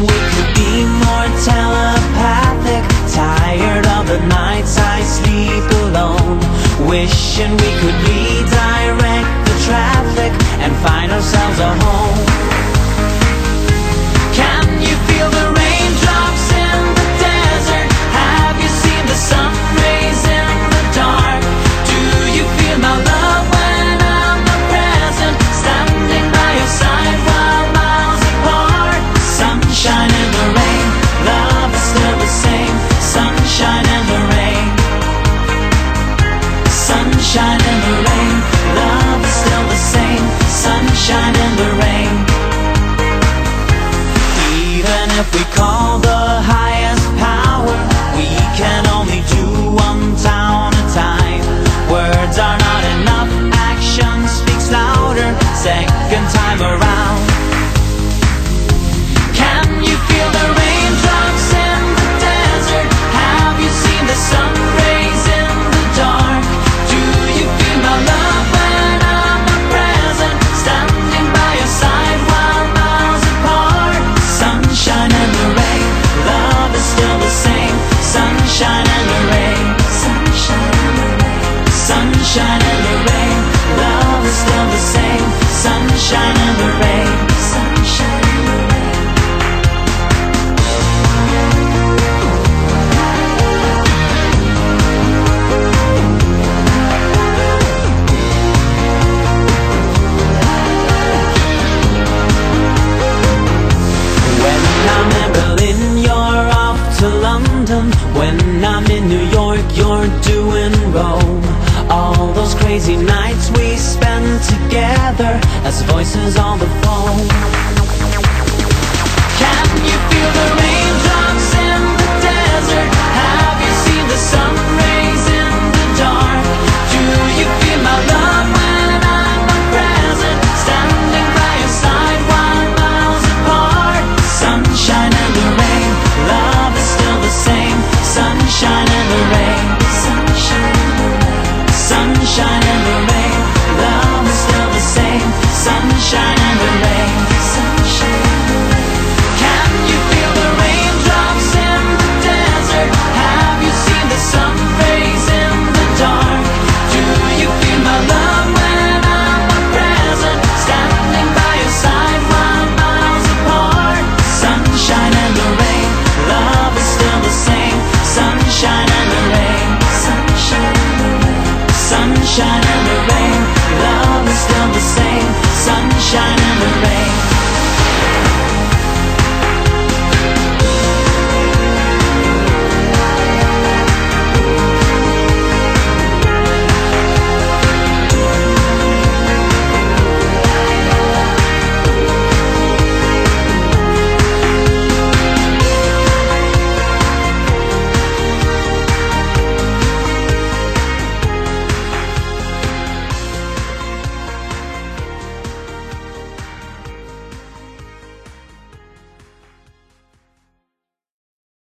we could be more telepathic. Tired of the nights I sleep alone, wishing we could redirect the traffic and find ourselves a home. Can you feel the raindrops in the desert? Have you seen the sun rays in the dark? Do you feel my love when I'm not present, standing by your side while miles apart? Sunshine in the rain, love is still the same. Sunshine in the rain, sunshine in the rain, love is still the same. Sunshine in the rain. Even if we call the highest power, we can only do one town at a time. Words are not enough, action speaks louder, second time around. Can you feel the raindrops in the desert? Have you seen the sun rays in the dark? Do you feel my love when I'm not present, standing by your side while miles apart? Sunshine in the rain, love is still the same. Sunshine in the rain, sunshine in the rain, sunshine in the rain, love is still the same. Sunshine in the rain, sunshine in the rain. When I'm in Berlin, you're off to London. When I'm in New York, you're doing Rome. All those crazy nights we spend together as voices on the phone.